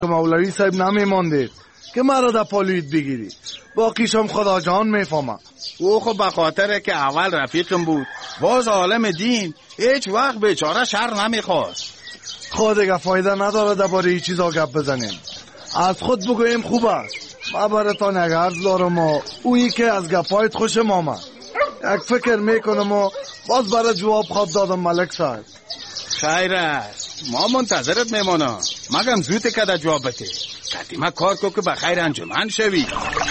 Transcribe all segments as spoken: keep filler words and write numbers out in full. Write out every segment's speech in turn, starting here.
مولوی صاحب نمیماندید که مرا در پالویت بگیری، باقیشم خدا جان میفهمم. او خب بخاطره که اول رفیقم بود، باز عالم دین، هیچ وقت بیچاره شر نمیخواست. خود دیگه فایده نداره درباره این چیزا گپ بزنیم. از خود بگویم خوب است. ما براتون یک عرض دارم و اویی که از گپایت خوشم آمد. یک فکر میکنم و باز برای جواب خواد دادم ملک صاحب. خیر است، ما منتظرت میمانم. مگم زوده که در جواب بده. قدیمه کار کو که بخیر انجمن شوی.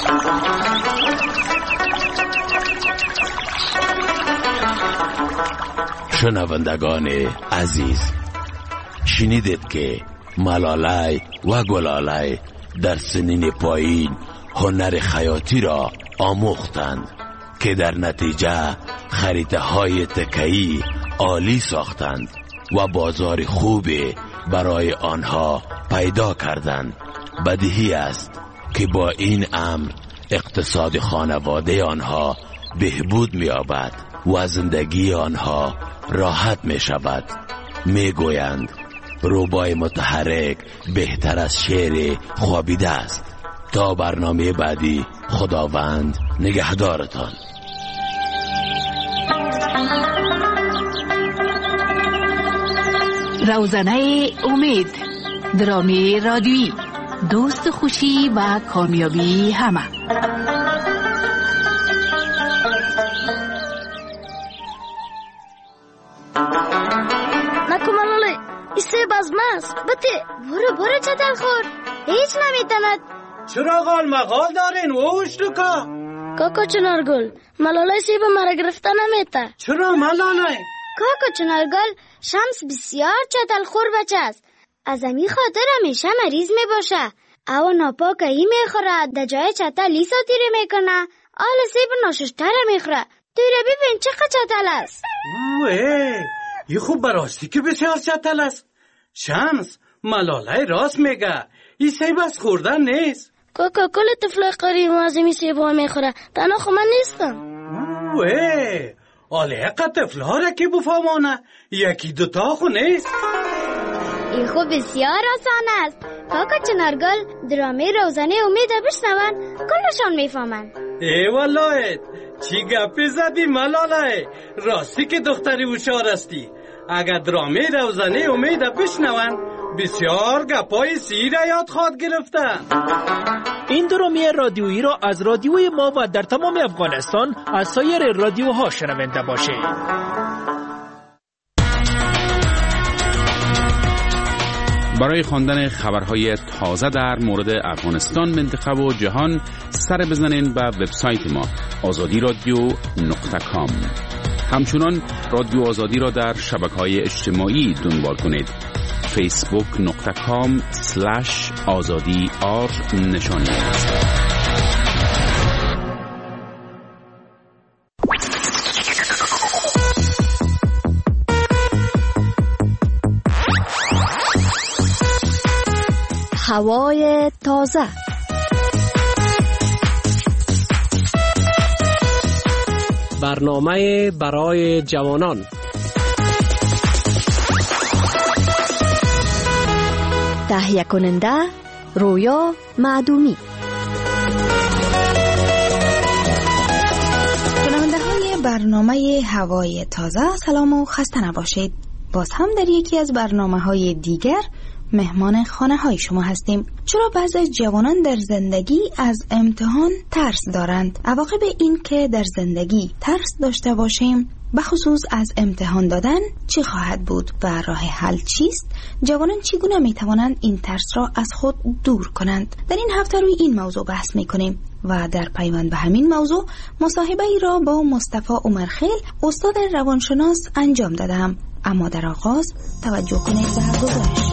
شنوندگان عزیز، شنیدید که ملالای و گلالای در سنین پایین هنر خیاطی را آموختند که در نتیجه خریده های تکه‌ای عالی ساختند و بازار خوبی برای آنها پیدا کردند. بدیهی است که با این امر اقتصاد خانواده آنها بهبود می‌یابد و زندگی آنها راحت می‌شود. می‌گویند روبای متحرک بهتر از شعر خوابیده است. تا برنامه بعدی، خداوند نگهدارتان. روزنه امید، درامی رادیویی، دوست خوشی و کامیابی همه. نکو ملاله، ایسه بزمست بته برو برو چتر خور، هیچ نمیتند. چرا غال مغال دارین ووش تو کا؟ کاکا چنارگل، ملاله سیب مرا گرفته نمیته. چرا ملاله؟ کاکا چنارگل، شمس بسیار چتل خور بچه است. از امی خاطر همیشه مریض می باشه. او ناپاکه ای می خوره، در جای چتل لیسا تیره میکنه. آل سیب ناششتره می خوره. تیره ببین چقدر چتل است. اوه، یه خوب براستی که بسیار چتل است. شمس، ملاله راست میگه. این سیب از خوردن نیست. کاکا کل طفل قریب از این سیب ها می خوره. تنها خو من نیستم. اوه، آله اقا طفل ها را که بفهمانه، یکی دوتا خو نیست. این خو بسیار آسان است. کاکا چنارگل، درامه روزانه امید بشنون، کلشان میفهمن. ای والله، چی گپی زدی ملاله؟ راستی که دختری هوشیار استی. اگر درامه روزانه امید بشنون، بسیار گپای سیر یاد خواد گرفتن. این درامه رادیویی را از رادیوی ما و در تمام افغانستان از سایر رادیوها شنونده باشید. برای خواندن خبرهای تازه در مورد افغانستان، منطقه و جهان سر بزنین به وبسایت ما آزادی رادیو نقطه کام. همچنان رادیو آزادی را در شبکه‌های اجتماعی دنبال کنید. فیسبوک نقطه کام سلش آزادی آر نشانی است. هوای تازه. برنامه برای جوانان. تهیه کننده رویا معدومی. شنونده های برنامه هوای تازه، سلام و خسته نباشید. باز هم در یکی از برنامه های دیگر مهمان خانه های شما هستیم. چرا بعضی از جوانان در زندگی از امتحان ترس دارند؟ عواقب این که در زندگی ترس داشته باشیم، بخصوص از امتحان دادن، چی خواهد بود و راه حل چیست؟ جوانان چگونه می توانند این ترس را از خود دور کنند؟ در این هفته روی این موضوع بحث می کنیم و در پیوند به همین موضوع مصاحبه ای را با مصطفی عمرخیل، استاد روانشناس انجام دادم. اما در آغاز توجه کنید به گزارش.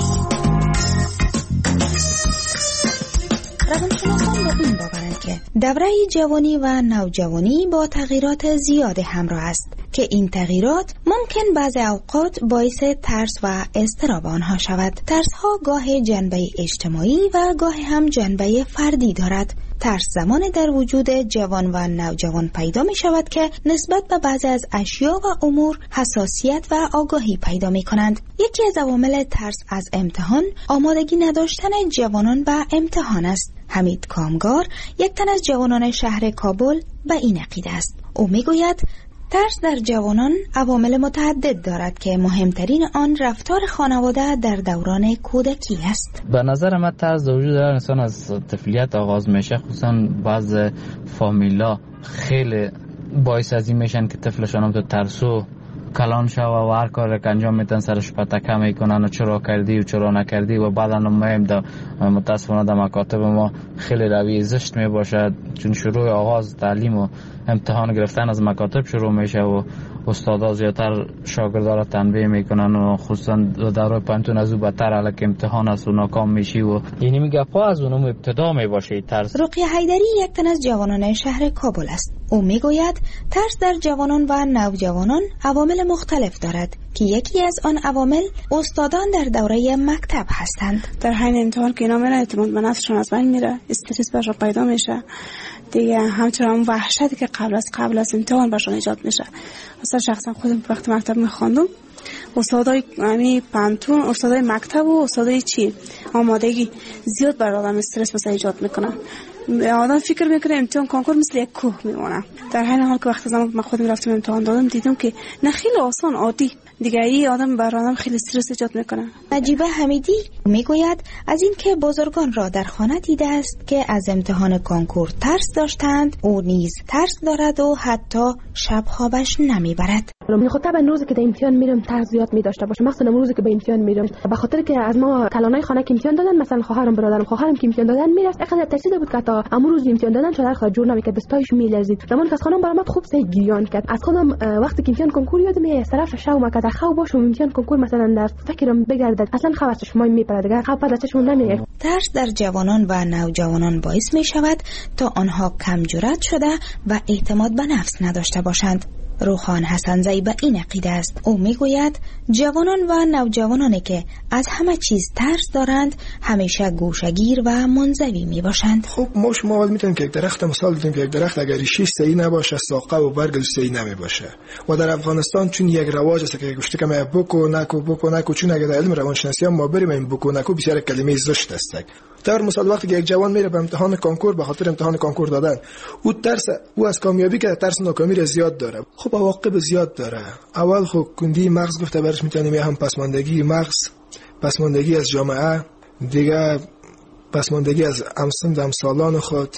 روانشناسان با این باورند که دوره جوانی و نوجوانی با تغییرات زیاد همراه است. که این تغییرات ممکن بعضی اوقات باعث ترس و اضطراب آنها شود. ترس ها گاه جنبه اجتماعی و گاه هم جنبه فردی دارد. ترس زمان در وجود جوان و نوجوان پیدا می شود که نسبت به بعضی از اشیا و امور حساسیت و آگاهی پیدا می کنند. یکی از عوامل ترس از امتحان آمادگی نداشتن جوانان به امتحان است. حمید کامگار، یک تن از جوانان شهر کابل، به این عقیده است. او می گوید ترس در جوانان عوامل متعدد دارد که مهمترین آن رفتار خانواده در دوران کودکی است. به نظر من ترس در وجود هر انسان از طفولیت آغاز میشه، خصوصا بعض فامیلا خیلی باعث از این میشن که طفلشان هم تو ترسو کلان شوه و هر کار که انجام میتن سرش پتکه میکنن و چرا کردی و چرا نکردی و بعدا مهم در متاسفانه در مکاتب ما خیلی روی زشت میباشد، چون شروع آغاز تعلیم و امتحان گرفتن از مکاتب شروع میشه و استادا زیادتر شاگردا را تنبیه میکنن و خصوصا در پانتون از او بدتر الک امتحان است و ناکام میشی و یعنی میگه پا از اونم ابتدا میباشه ترس. رقیه حیدری یک تن از جوانان شهر کابل است. او میگوید ترس در جوانان و نوجوانان عوامل مختلف دارد که یکی از آن عوامل استادان در دوره مکتب هستند. در حین امتحان که اینا میره اعتماد به نفسشون از بین میره، استرس برشون پیدا میشه دیگه، همچنان اون وحشتی که قبل از قبل از امتحان برشون ایجاد میشه. مثلا شخصا خودم وقتی مکتب میخواندم، استادای یعنی پانتون، استادای مکتب و استادای چی آمادگی زیاد بر آدم استرس مثلا ایجاد میکنن. آدم فکر میکنه امتحان کنکور مثل یک کوه میمونه، در حین حال که وقتی زمان من خودم رفتم امتحان دادم دیدم که نه خیلی آسان عادی دیگه، ای آدم بر آدم خیلی استرس ایجاد میکنه. نجیبه حمیدی میگوید از این که بزرگان را در خانه دیده است که از امتحان کنکور ترس داشتند، او نیز ترس دارد و حتی شب خوابش نمیبرد. من خود طبعا روزی که در امتحان میرم ترس زیاد می داشته باشه، مثلا روزی که به امتحان میرم به خاطر که از ما کلانای خانه که امتحان دادن، مثلا خواهرم برادرم خواهرم که امتحان دادن میرفت، اخذ ترسیده بود که تا امروز امتحان دادن شده خود جور نمیکرد، دستایش میلرزید. زمان که از خانم برام خوب سه گریان کرد. از خودم وقتی که امتحان کنکور یادم میاد طرف شو ما که خو باشم امتحان کنکور مثلا در فکرم بگردد اصلا خبرش ما میپره دیگه، خبر دستشون نمیاد. ترس در جوانان و نوجوانان باعث می شود تا آنها کم جرأت شده و اعتماد به نفس نداشته باشند. روخان حسنزی به این عقیده است. او میگوید جوانان و نوجوانانی که از همه چیز ترس دارند همیشه گوشه‌گیر و منزوی میباشند. خب ما شما اول میتونیم که یک درخت مثال بزنیم که یک درخت اگر ریشش صحیح نباشه ساقه و برگش صحیح نمیباشه. و در افغانستان چون یک رواج است که گفته که ما بکو نکو بکو نکو، چون اگر علم روانشناسی هم ما بریم این بکو نکو بسیار کلمه زشت است. در مثال وقتی که یک جوان میره به امتحان کنکور به خاطر امتحان کنکور دادن، او ترس او از کامیابی که ترس ناکامی را زیاد داره. خب عواقب زیاد داره. اول خب کندی مغز گفته برش میتونیم هم پسماندگی مغز، پسماندگی از جامعه، دیگه پسماندگی از همسن همسالان خود،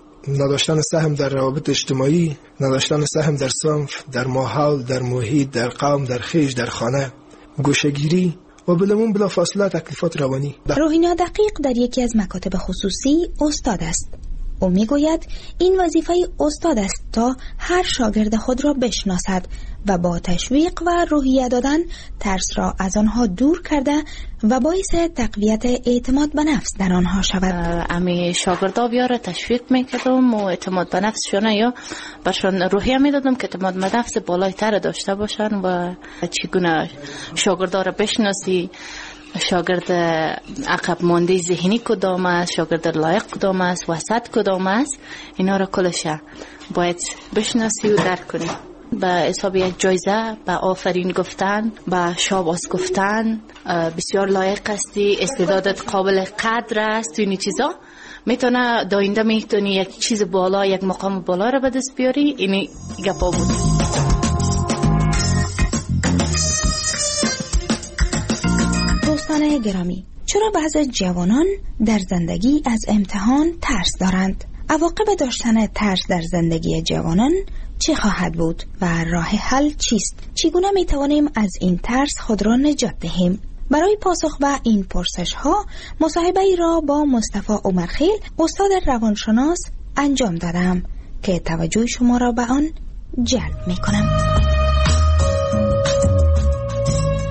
نداشتن سهم در روابط اجتماعی، نداشتن سهم در صنف، در ماحول، در محیط، در قوم، در خیش، در خانه، گوشه‌گیری و بلمون بلا فاصله تکلیفات روانی. روحینا دقیق در یکی از مکاتب خصوصی استاد است. او میگوید این وظیفه استاد است تا هر شاگرد خود را بشناسد و با تشویق و روحیه دادن ترس را از آنها دور کرده و باعث تقویت اعتماد به نفس در آنها شود. امی شاگردا بیاره تشویق میکردم و اعتماد به نفسشون یا برشون روحیه میدادم که اعتماد به نفس بالایتر داشته باشن و چگونه شاگردا را بشناسی، شاگرد عقب مانده ذهنی کدام است، شاگرد لایق کدام است، وسط کدام است، اینا را کلش باید بشناسی و درک کنی. به حساب یک جایزه، به آفرین گفتن، به شاباس گفتن، بسیار لایق هستی، استعدادت قابل قدر است، اینی چیزا میتونه داینده میتونی یک چیز بالا، یک مقام بالا را به دست بیاری. اینی گپا بود. دوستان گرامی، چرا بعضی جوانان در زندگی از امتحان ترس دارند؟ عواقب داشتن ترس در زندگی جوانان چه خواهد بود و راه حل چیست؟ چگونه می توانیم از این ترس خود را نجات دهیم؟ برای پاسخ به این پرسش ها مصاحبه ای را با مصطفی عمرخیل، استاد روانشناس انجام دادم که توجه شما را به آن جلب می کنم.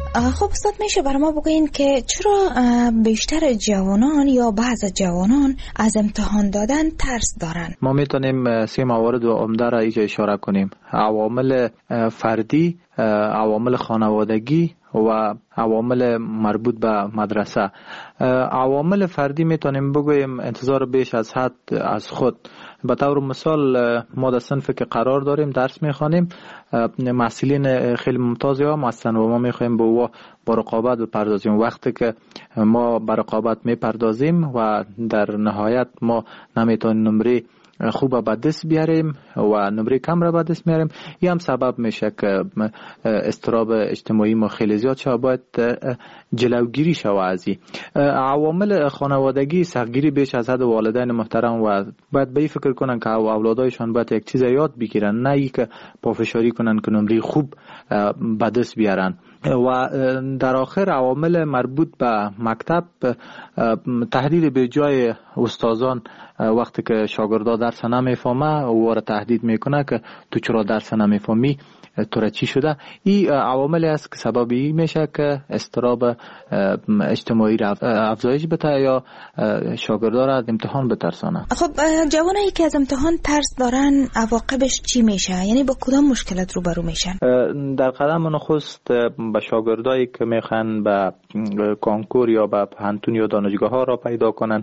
خب استاد میشه برای ما بگوین که چرا بیشتر جوانان یا بعض جوانان از امتحان دادن ترس دارن؟ ما میتونیم سه موارد و عمده را اینجا اشاره کنیم: عوامل فردی، عوامل خانوادگی و عوامل مربوط به مدرسه. عوامل فردی میتونیم بگویم انتظار بیش از حد از خود. به طور مثال ما در صنفی که قرار داریم درس میخوانیم، محصلین خیلی ممتازی هم هستن و ما میخوایم به او با رقابت بپردازیم. وقتی که ما به رقابت میپردازیم و در نهایت ما نمیتونیم نمره خوب به دست بیاریم و نمره کم را به دست میاریم، این هم سبب میشه که اضطراب اجتماعی ما خیلی زیاد شده. باید جلوگیری شود از این عوامل خانوادگی. سختگیری بیش از حد والدین محترم و باید به این فکر کنن که اولادایشان باید یک چیز یاد بگیرن، نه ای که پافشاری کنن که نمره خوب به دست بیارن. و در آخر عوامل مربوط به مکتب، تهدید به جای استادان وقتی که شاگردا درس نمیفهمه او را تهدید میکنه که تو چرا درس نمیفهمی، تو را چی شده. این عواملی است که سبب این میشه که اضطراب اجتماعی را افزایش بده یا شاگردا را از امتحان بترسانه. خب جوانایی که از امتحان ترس دارن عواقبش چی میشه؟ یعنی با کدام مشکلات روبرو میشن؟ در قدم نخست به شاگردایی که میخوان به کنکور یا به پانتون یا دانشگاه ها را پیدا کنن،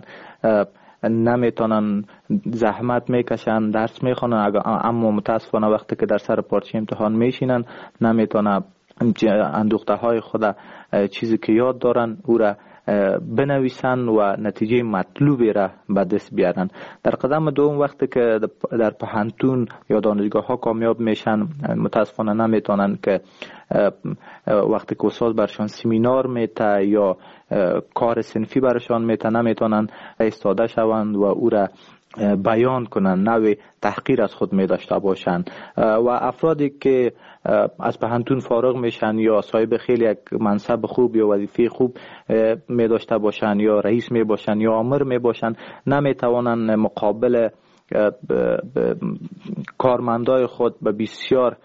نمیتونن، زحمت میکشن، درس میخونن، اما متاسفانه وقتی که در سر پارچه امتحان میشینن نمیتونن اندوخته های خود چیزی که یاد دارن او را بنویسن و نتیجه مطلوبی را به دست بیارن. در قدم دوم وقتی که در پانتون یا دانشگاه ها کامیاب میشن، متاسفانه نمیتونن که وقتی که استاد برشان سمینار میته یا کار صنفی برشان میته نمیتونن ایستاده شوند و او را بیان کنن، نوع تحقیر از خود می داشته باشند. و افرادی که از پانتون فارغ میشن یا صاحب خیلی یک منصب خوب یا وظیفه خوب می داشته باشند یا رئیس می باشند یا آمر می باشند، نمی توانند مقابل کارمندای خود به بسیار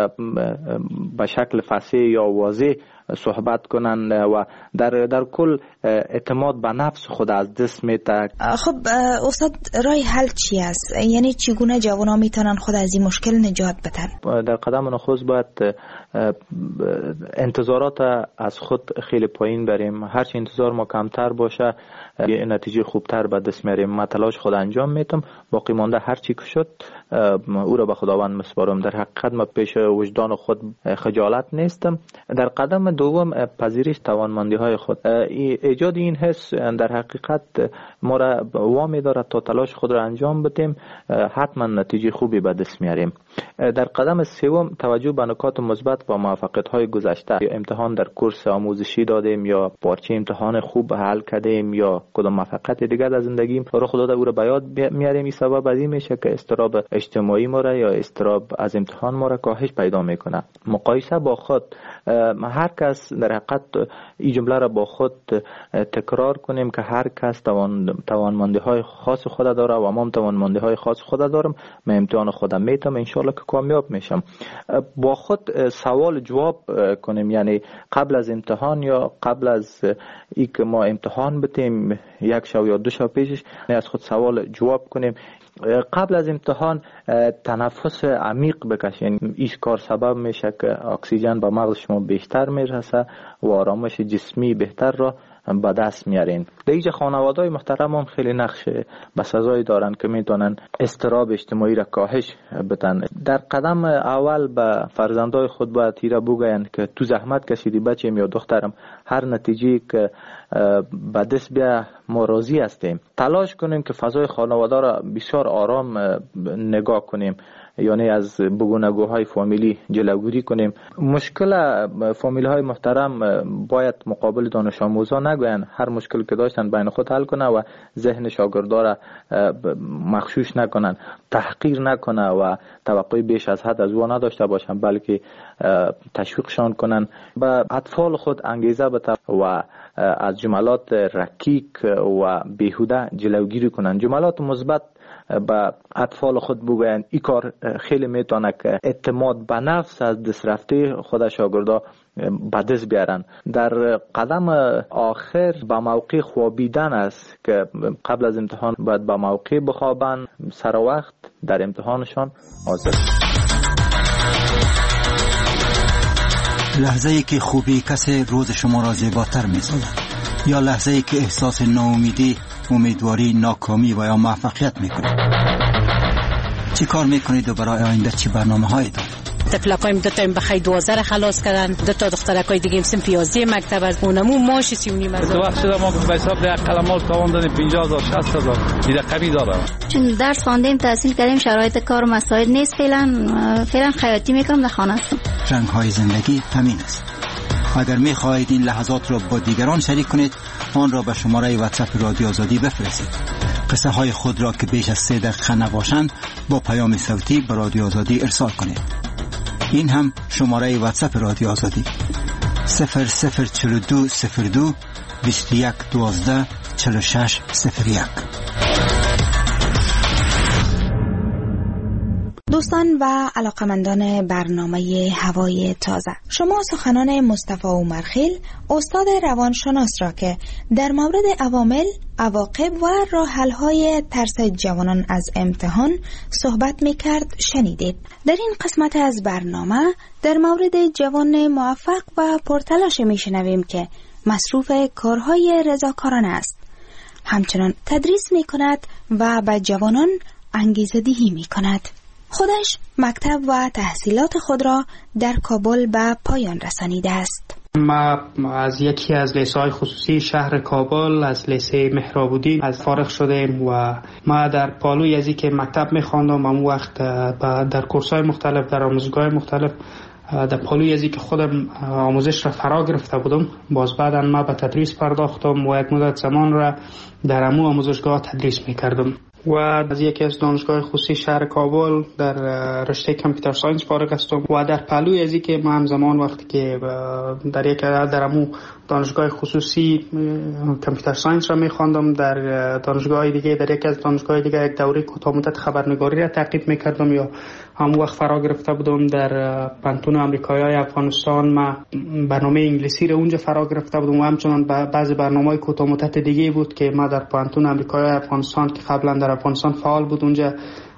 به شکل فصیح یا واضح صحبت کنند و در در کل اعتماد به نفس خود از دست میده. خب استاد راه حل چی است؟ یعنی چگونه جوانان میتونن خود از این مشکل نجات بدن؟ در قدم نخست باید انتظارات از خود خیلی پایین بریم. هرچی انتظار ما کمتر باشه یه نتیجه خوبتر به دست میاریم. من تلاش خود انجام میتم، باقی مانده هرچی که شد او را به خداوند مسپارم. در حقیقت ما پیش وجدان خود خجالت نیستم. در قدم دوم پذیرش توانمندی های خود. ایجاد این حس در حقیقت ما را وامی دارد تا تلاش خود را انجام بدیم، حتما نتیجه خوبی به دست میاریم. در قدم سوم توجه به نکات مثبت و موفقیت های گذشته. امتحان در کورس آموزشی دادیم یا پارچه امتحان خوب حل کردیم یا کدام موفقیت دیگر در زندگیم رو خدا او را به یاد میاریم. این سبب از این میشه که اضطراب اجتماعی ما را یا اضطراب از امتحان ما را کاهش پیدا میکنه. مقایسه با خود، هر کس در حقیقت این جمله را با خود تکرار کنیم که هر کس توان توانمندی های خاص خود داره و ما توانمندی های خاص خود دارم. من امتحان خودم میتم، ان شاء الله که کامیاب میشم. با خود سوال جواب کنیم، یعنی قبل از امتحان یا قبل از ای که ما امتحان بتیم یک شب یا دو شب پیشش از خود سوال جواب کنیم. قبل از امتحان تنفس عمیق بکشین. این کار سبب میشه که اکسیژن به مغز شما بیشتر میرسه و آرامش جسمی بهتر را به دست میارین. در اینجا خانواده‌های محترم هم خیلی نقش بسزایی دارن که میتونن اضطراب اجتماعی را کاهش بدن. در قدم اول به فرزندای خود باید ایرا بگوین که تو زحمت کشیدی بچه‌م یا دخترم، هر نتیجه که به دست بیا ما راضی هستیم. تلاش کنیم که فضای خانواده را بسیار آرام نگاه کنیم، یعنی از بگونگوهای فامیلی جلوگیری کنیم. مشکل فامیلی های محترم باید مقابل دانش آموزان نگوین، هر مشکل که داشتن بین خود حل کنه و ذهن شاگردا را مغشوش نکنن، تحقیر نکنه و توقع بیش از حد از او نداشته باشن، بلکه تشویقشان کنن، به اطفال خود انگیزه بده و از جملات رکیک و بیهوده جلوگیری کنن. جملات مثبت به اطفال خود بگوین این کار خیلی میتونه که اعتماد به نفس از دست رفته خود شاگردا به دست بیارن. در قدم آخر به موقع خوابیدن است که قبل از امتحان باید به موقع بخوابن، سر وقت در امتحانشان حاضر. لحظه ای که خوبی کسی روز شما را زیباتر می‌سازد، یا لحظه ای که احساس ناامیدی، امیدواری، ناکامی و یا موفقیت میکنید. چی کار میکنید و برای آینده چی برنامه‌هایی دارید؟ طفلکایم دو تا بخای دوازده خلاص کردن، دو تا دخترکای دیگه هم سن پیازده مکتب از اونمو ماش سی و نیم هزار. دو وقت شده ما به حساب ده قلمال تاوان دادیم پنجاه هزار شصت هزار دیگه قوی دارم. چون درس خواندیم تحصیل کردیم شرایط کار مساعد نیست، فعلا فعلا خیاطی میکنم در خانه هستم. رنگ های زندگی همین است. اگر میخواهید این لحظات را با دیگران شریک کنید، آن را به شماره واتساپ رادیو آزادی بفرستید. قصه های خود را که بیش از سه دقیقه نباشند با پیام صوتی به رادیو آزادی ارسال کنید. این هم شماره واتساپ رادیو آزادی صفر صفر چهل و دو صفر دو بیست و یک دوازده چهل و شش صفر یک. دوستان و علاقمندان برنامه هوای تازه، شما سخنان مصطفی عمرخیل استاد روانشناس را که در مورد عوامل، عواقب و راه حل‌های ترس جوانان از امتحان صحبت می‌کرد شنیدید. در این قسمت از برنامه در مورد جوان موفق و پرتلاش می‌شنویم که مصروف کارهای رضاکارانه است. همچنان تدریس می‌کند و به جوانان انگیزه‌دهی می‌کند. خودش مکتب و تحصیلات خود را در کابل به پایان رسانیده است. ما از یکی از لیسه‌های خصوصی شهر کابل از لیسه مهرابودی از فارغ شدیم و ما در پالوی ازی که مکتب می‌خواندم اون وقت در کورس‌های مختلف در آموزشگاه مختلف در پالوی ازی که خودم آموزش را فرا گرفته بودم، باز بعداً ما به تدریس پرداختم و یک مدت زمان را در امو آموزشگاه تدریس می‌کردم و از یکی از دانشگاه خصوصی شهر کابل در رشته کامپیوتر ساینس فارغ هستم و در پهلوی ازی که ما همزمان وقتی که در یک در امو دانشگاه خصوصی کامپیوتر ساینس را می‌خواندم، در دانشگاه دیگه در یک از دانشگاه دیگه یک دوره کوتاه مدت خبرنگاری را تعقیب می‌کردم یا هم وقت فرا گرفته بودم در پانتون آمریکایی افغانستان. ما برنامه انگلیسی را اونجا فرا گرفته بودم و همچنان بعضی برنامه‌های کوتاه مدت دیگه بود که ما در پانتون آمریکایی افغانستان که قبلا در افغانستان فعال بود اونجا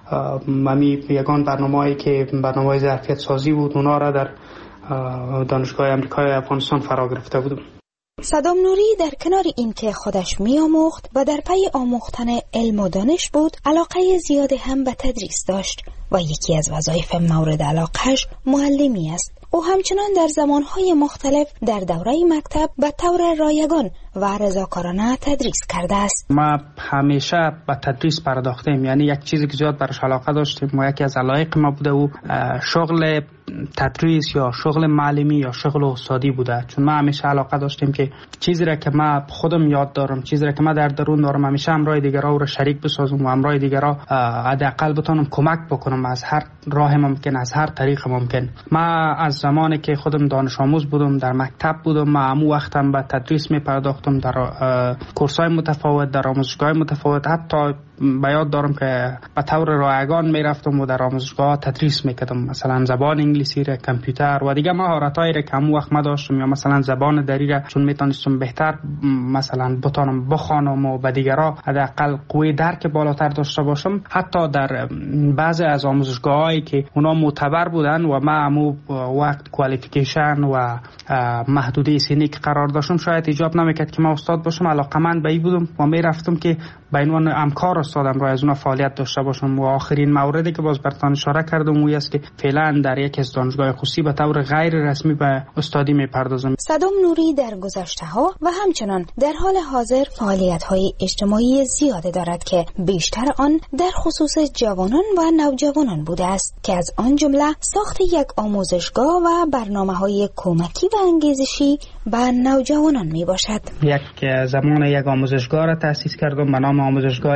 ممی یگان برنامه‌ای که برنامه‌های ظرفیت سازی بود اونا را در دانشگاه آمریکای افغانستان فرا گرفته بودم. صدام نوری در کنار این که خودش می‌آموخت و در پی آموختن علم و دانش بود، علاقه زیاد هم به تدریس داشت و یکی از وظایف مورد علاقهش معلمی است. او همچنان در زمانهای مختلف در دوره مکتب به طور رایگان و رضاکارانه تدریس کرده است. ما همیشه به تدریس پرداختیم، یعنی یک چیزی که زیاد برش علاقه داشتیم و یکی از علایق ما بوده و شغل تدریس یا شغل معلمی یا شغل استادی بوده. چون ما همیشه علاقه داشتیم که چیزی را که ما خودم یاد دارم، چیزی را که ما در درون دارم، همیشه همراه دیگرها را شریک بسازم و همراه دیگرها حداقل بتونم کمک بکنم از هر راه ممکن، از هر طریق ممکن. ما از زمانی که خودم دانش آموز بودم در مکتب بودم، ما همو وقتم به تدریس می پرداختم در کورس‌های متفاوت، در آموزشگاه متفاوت. حتی به یاد دارم که به طور رایگان می رفتم و در آموزشگاه تدریس می کردم، مثلا زبان انگلیسی را، کامپیوتر و دیگه مهارتایی را که همو وقت ما داشتم، یا مثلا زبان دری را چون می تونستم بهتر مثلا بتونم بخوانم و به دیگرها حداقل قوی درک بالاتر داشته باشم. حتی در بعضی از آموزشگاهایی که اونا معتبر بودن و ما همو وقت کوالیفیکیشن و محدوده سنی که قرار داشتم، شاید ایجاب نمیکرد که ما استاد باشم. علاقمند به این بودم و می رفتم که به عنوان همکار استادم را از اونها فعالیت داشته باشم. و آخرین موردی که باز براتون اشاره کردم وی است که فعلا در یک از دانشگاه خصوصی به طور غیر رسمی به استادی میپردازم. صدام نوری در گذشته‌ها و همچنان در حال حاضر فعالیت‌های اجتماعی زیاده دارد که بیشتر آن در خصوص جوانان و نوجوانان بوده است که از آن جمله ساخت یک آموزشگاه و برنامه‌های کمکی و انگیزشی به نوجوانان میباشد. یک زمان یک آموزشگاه را تأسیس کردم به نام آموزشگاه علمی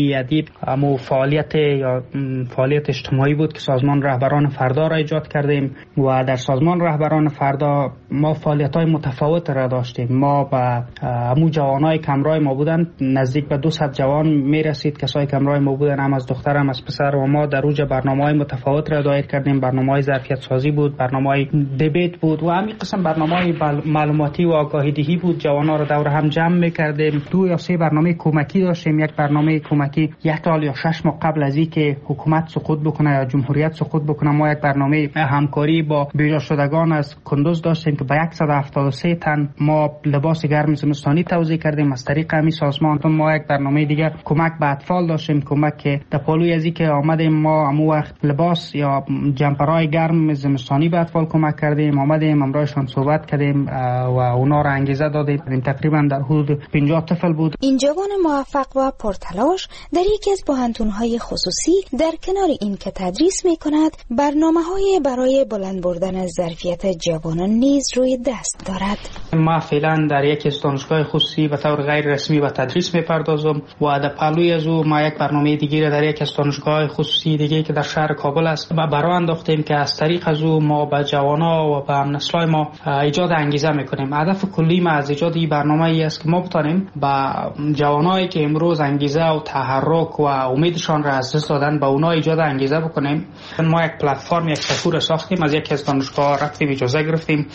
علمی ادیب امو فعالیت یا فعالیت اجتماعی بود که سازمان رهبران فردا را ایجاد کردیم و در سازمان رهبران فردا ما فعالیت‌های متفاوت را داشتیم. ما با امو جوانای کمرای ما بودن نزدیک به دویست جوان میرسید، کسای کمرای ما بودن، هم از دختر هم از پسر، و ما در اوج برنامه‌های متفاوت را دایر کردیم. برنامه‌های ظرفیت سازی بود، برنامه‌های دیبیت بود و همین قسم برنامه‌های معلوماتی و آگاهی دهی بود. جوانا را دور هم جمع می‌کردیم. دو یا سه برنامه کمکی داشتیم. یک برنامه کمکی یک سال یا شش ماه قبل از اینکه حکومت سقوط بکنه یا جمهوریت سقوط بکنه، ما یک برنامه همکاری با بیجا شدگان از کندوز داشتیم که به صد و هفتاد و سه تن ما لباس گرم زمستانی توزیع کردیم از طریق همین سازمان. ما یک برنامه دیگه کمک به اطفال داشتیم، کمک که در پالوی از اینکه آمدیم ما همون وقت لباس یا جمپرای گرم زمستانی به اطفال کمک کردیم، آمدیم امرایشان صحبت کردیم و اونا را انگیزه دادیم. تقریبا در حدود پنجاه طفل بود. این جوان موفق و پرتلاش در یکی از پوهنتون‌های خصوصی در کنار این که تدریس می‌کند، برنامه‌های برای بلند بردن ظرفیت جوانان نیز روی دست دارد. ما فعلا در یک از دانشگاه خصوصی به طور غیر رسمی به تدریس می‌پردازم و در پهلوی از او ما یک برنامه دیگه در یک از دانشگاه خصوصی دیگه که در شهر کابل است و برای انداختیم که از طریق از او ما به جوانا و به نسل‌های ما ایجاد انگیزه می‌کنیم. هدف کلی ما از ایجاد این برنامه ای است که ما بتونیم با جوانایی که امروز انگیزه و تحرک و امیدشان را از دست دادن به اونا ایجاد انگیزه بکنیم. ما یک پلتفرم، یک سفور ساختیم، از یکی از دانشگاه رفتیم اجازه گرفتیم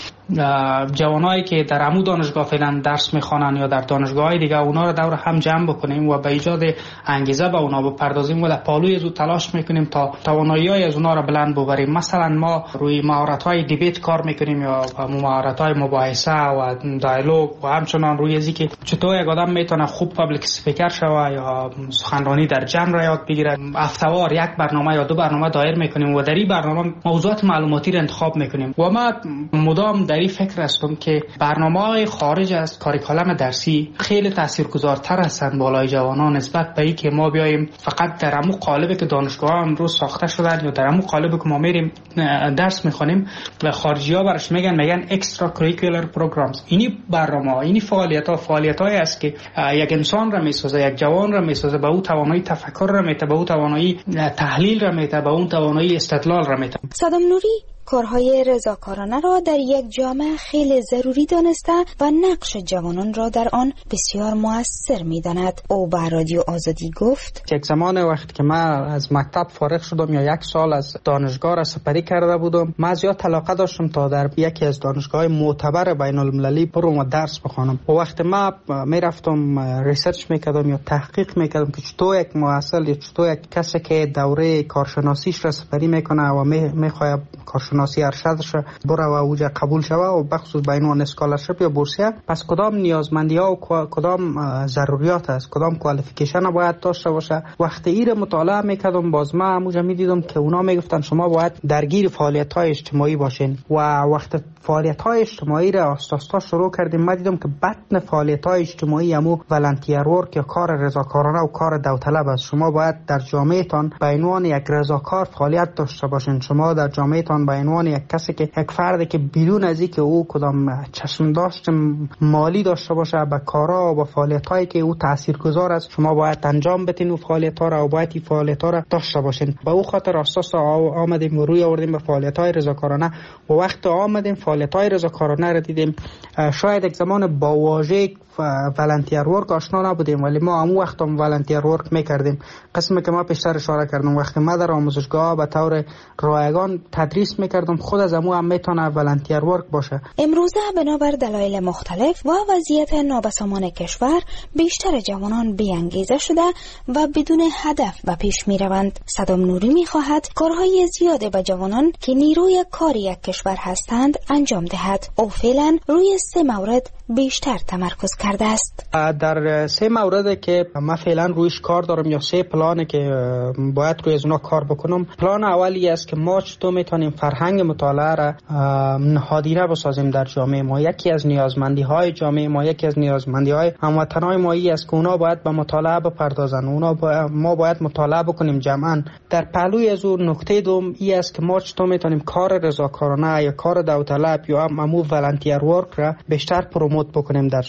جوانایی که در عمو دانشگاه فعلا درس میخوانن یا در دانشگاه‌های دیگه اونا رو دور هم جمع بکنیم و به ایجاد انگیزه به اونا بپردازیم و در پالوی از او تلاش میکنیم تا توانایی‌های از اونا رو بلند ببریم. مثلا ما روی مهارت‌های دیبیت کار میکنیم یا مهارت‌های مباحثه و دیالوگ و همچنان روی ازی که چطور یک آدم میتونه خوب پابلیک اسپیکر شوه یا سخنرانی در جمع را یاد بگیره. هفته‌وار یک برنامه یا دو برنامه دایر میکنیم و در این برنامه موضوعات معلوماتی را انتخاب میکنیم و ما مدام در این فکر هستم که برنامه‌های خارج از کاریکولم درسی خیلی تاثیرگذارتر هستند بالای جوانان نسبت به اینکه ما بیایم فقط در همون قالبی که دانشگاه امروز ساخته شدن یا در همون قالبی که ما میریم درس میخونیم و خارجی‌ها برش میگن میگن اکسترا کریکولر پروگرامز. اینی برنامه‌ها، اینی فعالیت‌ها فعالیت‌هایی است که یک انسان را میسازه، یک جوان را میسازه، به او توانایی تفکر را میده، به او توانایی تحلیل را میده، به اون توانایی استدلال را میده. صدام نوری کارهای رضاکارانه را در یک جامعه خیلی ضروری دانسته و نقش جوانان را در آن بسیار مؤثر می‌داند. او به رادیو آزادی گفت: یک زمان وقتی که من از مکتب فارغ شدم یا یک سال از دانشگاه را سپری کرده بودم، من زیاد علاقه داشتم تا در یکی از دانشگاه معتبر بین المللی برم و درس بخوانم. و وقتی من میرفتم ریسرچ میکردم یا تحقیق میکردم که چطور یک محصل یا چطور یک کسی که دوره کارشناسیش را سپری میکنه و میخواد کارشناسی ارشدش بره و اوجا قبول شوه و بخصوص به عنوان اسکالرشپ یا بورسیه، پس کدام نیازمندی ها و کدام ضروریات است، کدام کوالیفیکیشن باید داشته باشه. وقتی این مطالعه میکردم باز ما همونجا میدیدم که اونا میگفتن شما باید درگیر فعالیت های اجتماعی باشین و وقتی فعالیت های اجتماعی را آستاستا شروع کردیم ما دیدم که بطن فعالیت های اجتماعی همو ولنتیر ورک یا کار رضاکارانه و کار داوطلب است. شما باید در جامعه تان به عنوان یک رضاکار فعالیت داشته باشین. شما در جامعه تان به عنوان یک کسی که یک فردی که بدون از اینکه او کدام چشم داشت مالی داشته باشه به کارا و به فعالیت‌هایی که او تاثیرگذار است شما باید انجام بدین و فعالیت‌ها را و باید این فعالیت‌ها را داشته باشین. به او خاطر اساس آمدیم و روی آوردیم به فعالیت‌های رضاکارانه و وقت آمدیم فعالیت‌های رضاکارانه را دیدیم. شاید یک زمان با واژه ولنتیر ورک آشنا نبودیم ولی ما همون وقت هم ولنتیر ورک میکردیم. قسمی که ما پیشتر اشاره کردم وقتی ما در آموزشگاه به طور رایگان تدریس میکردم خود از همون هم میتونه ولنتیر ورک باشه. امروزه بنابر دلایل مختلف و وضعیت نابسامان کشور بیشتر جوانان بی‌انگیزه شده و بدون هدف به پیش میروند. صدام نوری میخواهد کارهای زیاده به جوانان که نیروی کار یک کشور هستند انجام دهد. او فعلا روی سه مورد بیشتر تمرکز کرده است. در سه مورد که من فعلا رویش کار دارم یا سه پلانه که باید روی از اونا کار بکنم. پلان اولی است که ما چطور میتونیم فرهنگ مطالعه را نهادینه بسازیم در جامعه ما. یکی از نیازمندی های جامعه ما، یکی از نیازمندی های هموطنای ما ای است که اونا باید به مطالعه بپردازن. اونا با... ما باید مطالعه بکنیم جمعا. در پهلوی از اون نکته دوم ای است که ما چطور میتونیم کار رضاکارانه یا کار داوطلب یا همو ولنتیر ورک را بیشتر پروموت بکنیم در جامعه ما.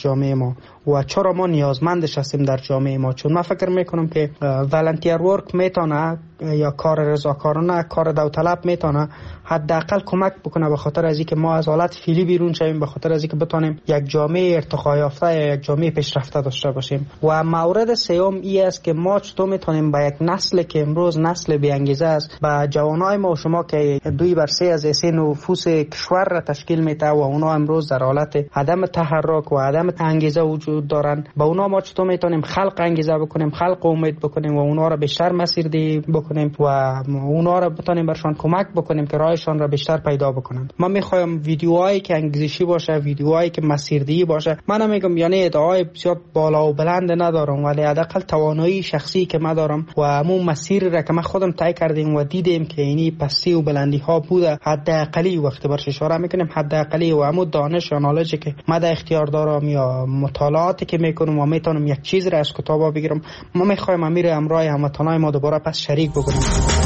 ما و چرا ما نیازمندش هستیم در جامعه ما. چون من فکر میکنم که والنتیر ورک میتونه یا کار رضاکارانه، کار داوطلب میتونه حداقل کمک بکنه به خاطر از اینکه ما از حالت فعلی بیرون شویم، به خاطر از اینکه بتونیم یک جامعه ارتقا یافته یا یک جامعه پیشرفته داشته باشیم. و مورد سوم این است که ما چطور میتونیم با یک نسل که امروز نسل بی انگیزه است، با جوانای ما و شما که دوی بر سه از سه نفوس کشور را تشکیل میده و اونا امروز در حالت عدم تحرک و عدم انگیزه وجود دارن، با اونا ما چطور میتونیم خلق انگیزه بکنیم، خلق امید بکنیم و اونا را بیشتر مسیردهی بکنیم و اونا را بتونیم برشان کمک بکنیم که راهشان را بیشتر پیدا بکنند. من میخوایم ویدیوهایی که انگیزشی باشه، ویدیوهایی که مسیردهی باشه. من نمیگم یعنی ادعای بسیار بالا و بلند ندارم، ولی حداقل توانایی شخصی که من دارم و همون مسیر را که من خودم طی کردیم و دیدیم که اینی پستی و بلندی ها بوده، حداقلی وقتی برش اشاره میکنیم حداقلی و همون دانش یا نالجی که من در اختیار دارم یا مطالعاتی که میکنم و میتونم یک چیز را از کتابا بگیرم، ما میخوایم امیر امرای هموطنای ما دوباره پس شریک بکنیم.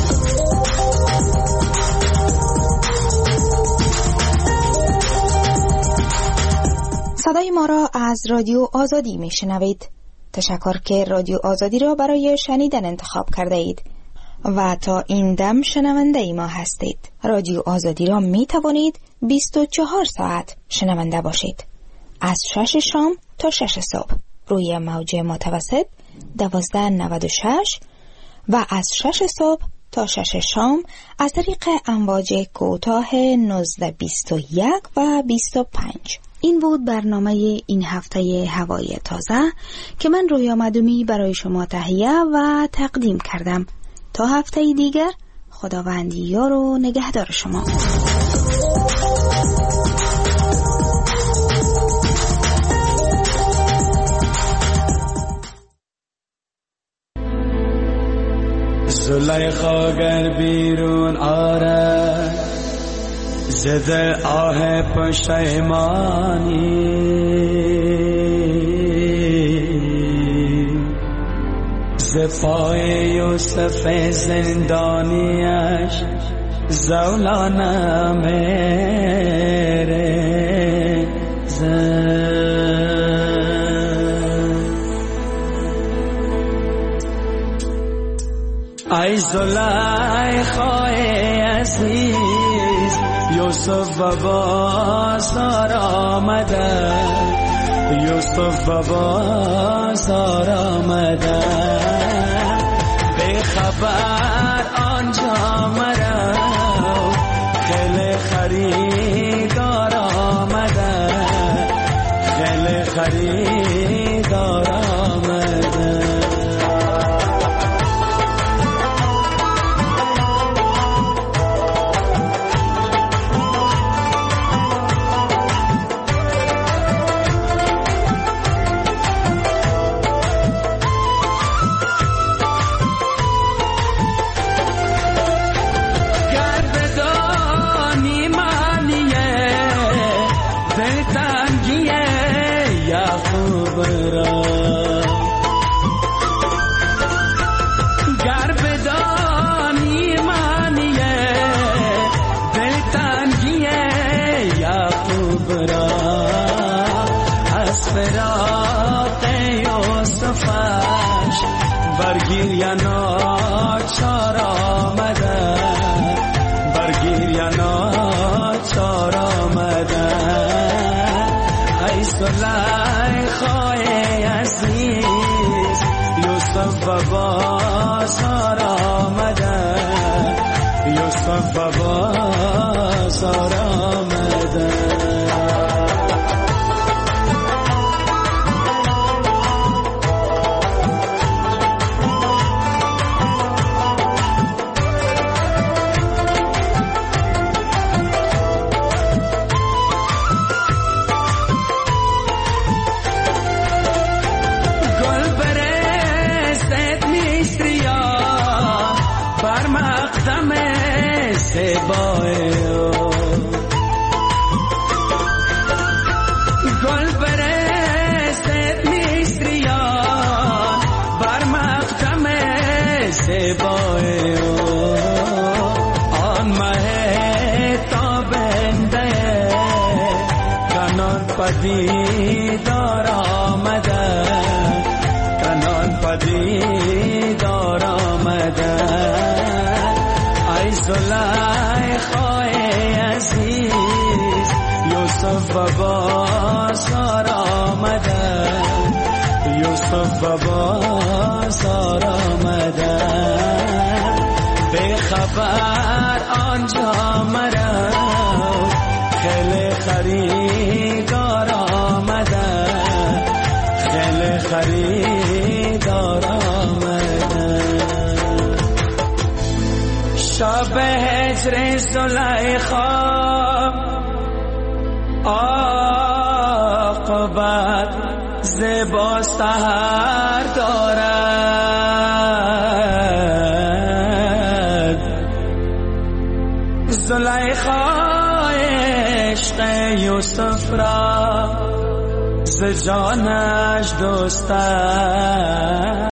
صدای ما را از رادیو آزادی میشنوید. تشکر که رادیو آزادی را برای شنیدن انتخاب کرده اید و تا این دم شنونده ما هستید. رادیو آزادی را می توانید بیست و چهار ساعت شنونده باشید، از شش شام تا شش صبح روی موج متوسط دوازده نود و شش و از شش صبح تا شش شام از طریق امواج کوتاه نوزده بیست و یک و بیست و پنج. این بود برنامه این هفته هوای تازه که من رویا مدومی برای شما تهیه و تقدیم کردم. تا هفته دیگر خداوند یار و نگهدار شما. زلیخا گر بیرون آرد زده آه پشیمانی، زفای یوسف زندانیش زولانه میره زد. ای زلیخای عزیز یوسف و بازار آمده، یوسف و بازار آمده، به خبر آنجا مرا خیلی خریدار آمده، خیلی خریدار آمده. برگیر یا ناچار آمده، برگیر یا ناچار آمده. ای زلیخای عزیز یوسف و بازار آمده، یوسف و بازار آمده. گل برست میستریان بر مقدم زیبای آن مه تابنده کنان پدیدار آمد. زلیخای عزیز یوسف و بازار آمده یوسف و بازار آمده به خبر آنجا مرا خیلی خریدار آمده خیلی خریدار آمده شب هجر زلیخا عاقبت زیبا سحر دارد زلیخا عشق یوسف را ز جانش دوست است